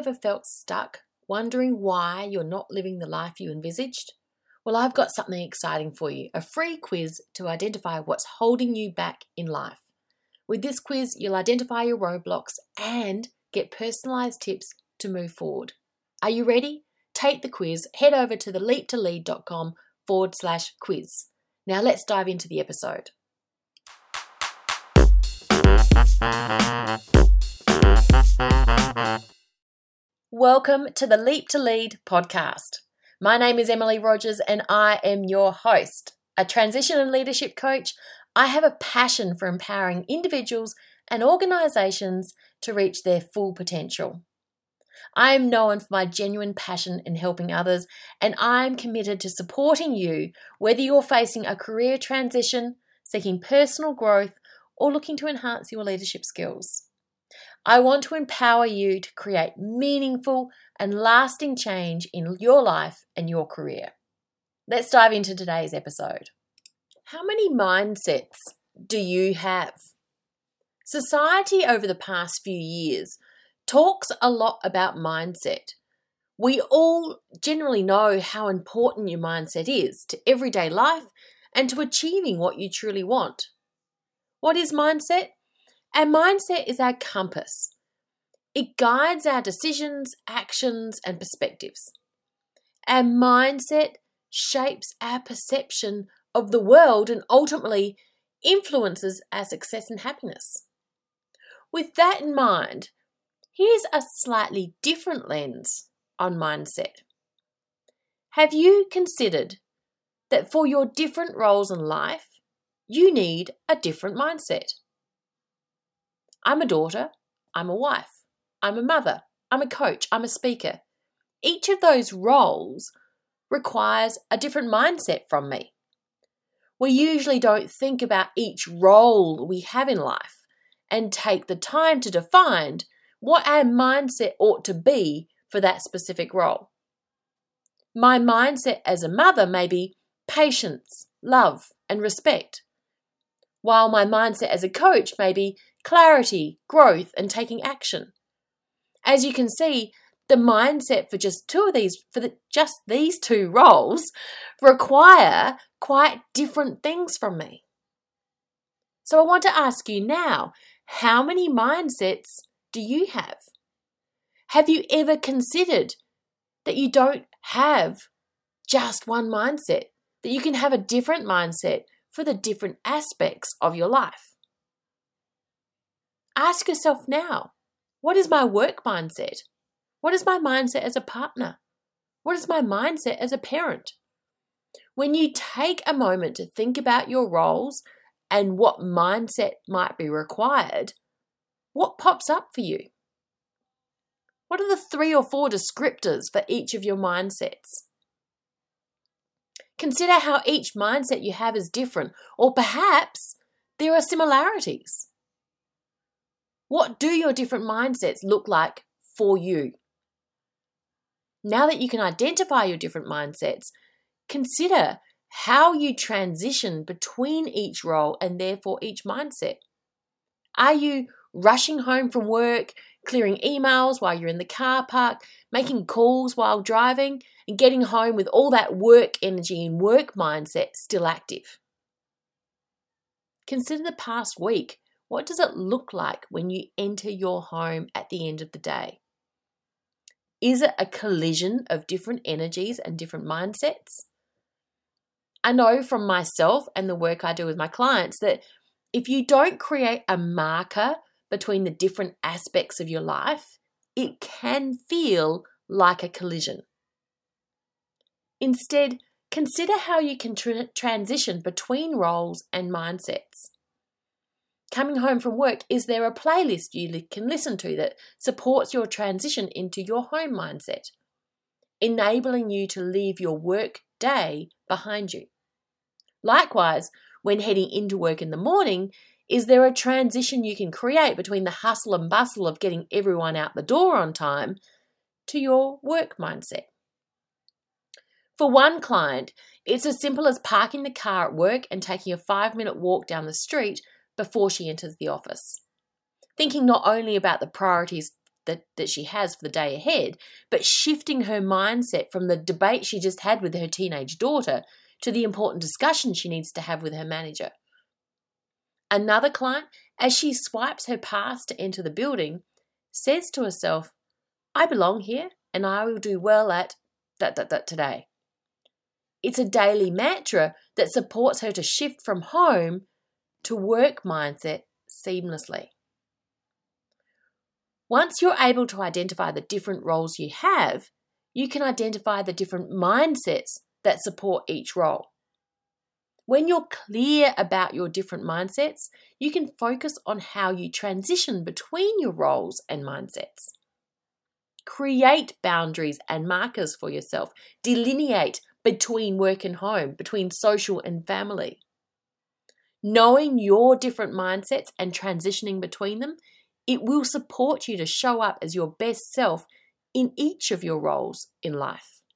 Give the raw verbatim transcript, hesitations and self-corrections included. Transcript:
ever felt stuck, wondering why you're not living the life you envisaged? Well, I've got something exciting for you, a free quiz to identify what's holding you back in life. With this quiz, you'll identify your roadblocks and get personalised tips to move forward. Are you ready? Take the quiz, head over to the leap to lead dot com forward slash quiz. Now let's dive into the episode. Welcome to the Leap to Lead podcast. My name is Emily Rogers and I am your host. A transition and leadership coach, I have a passion for empowering individuals and organisations to reach their full potential. I am known for my genuine passion in helping others, and I am committed to supporting you whether you're facing a career transition, seeking personal growth, or looking to enhance your leadership skills. I want to empower you to create meaningful and lasting change in your life and your career. Let's dive into today's episode. How many mindsets do you have? Society over the past few years talks a lot about mindset. We all generally know how important your mindset is to everyday life and to achieving what you truly want. What is mindset? Our mindset is our compass. It guides our decisions, actions, and perspectives. Our mindset shapes our perception of the world and ultimately influences our success and happiness. With that in mind, here's a slightly different lens on mindset. Have you considered that for your different roles in life, you need a different mindset? I'm a daughter, I'm a wife, I'm a mother, I'm a coach, I'm a speaker. Each of those roles requires a different mindset from me. We usually don't think about each role we have in life and take the time to define what our mindset ought to be for that specific role. My mindset as a mother may be patience, love, and respect, while my mindset as a coach may be clarity, growth, and taking action. As you can see, the mindset for just two of these, for the, just these two roles, require quite different things from me. So I want to ask you now, how many mindsets do you have? Have you ever considered that you don't have just one mindset, that you can have a different mindset for the different aspects of your life? Ask yourself now, what is my work mindset? What is my mindset as a partner? What is my mindset as a parent? When you take a moment to think about your roles and what mindset might be required, what pops up for you? What are the three or four descriptors for each of your mindsets? Consider how each mindset you have is different, or perhaps there are similarities. What do your different mindsets look like for you? Now that you can identify your different mindsets, consider how you transition between each role and therefore each mindset. Are you rushing home from work, clearing emails while you're in the car park, making calls while driving, and getting home with all that work energy and work mindset still active? Consider the past week. What does it look like when you enter your home at the end of the day? Is it a collision of different energies and different mindsets? I know from myself and the work I do with my clients that if you don't create a marker between the different aspects of your life, it can feel like a collision. Instead, consider how you can tra- transition between roles and mindsets. Coming home from work, is there a playlist you li- can listen to that supports your transition into your home mindset, enabling you to leave your work day behind you? Likewise, when heading into work in the morning, is there a transition you can create between the hustle and bustle of getting everyone out the door on time to your work mindset? For one client, it's as simple as parking the car at work and taking a five-minute walk down the street before she enters the office. Thinking not only about the priorities that, that she has for the day ahead, but shifting her mindset from the debate she just had with her teenage daughter to the important discussion she needs to have with her manager. Another client, as she swipes her pass to enter the building, says to herself, I belong here and I will do well at that, that, that today. It's a daily mantra that supports her to shift from home to work mindset seamlessly. Once you're able to identify the different roles you have, you can identify the different mindsets that support each role. When you're clear about your different mindsets, you can focus on how you transition between your roles and mindsets. Create boundaries and markers for yourself. Delineate between work and home, between social and family. Knowing your different mindsets and transitioning between them, it will support you to show up as your best self in each of your roles in life.